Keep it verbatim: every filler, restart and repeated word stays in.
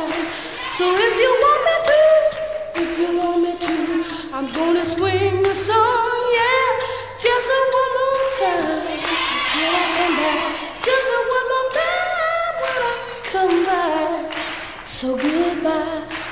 So if you want me to, if you want me to, I'm gonna swing the song, yeah, just a one more time till I come back, just a one more time when I come back. So goodbye.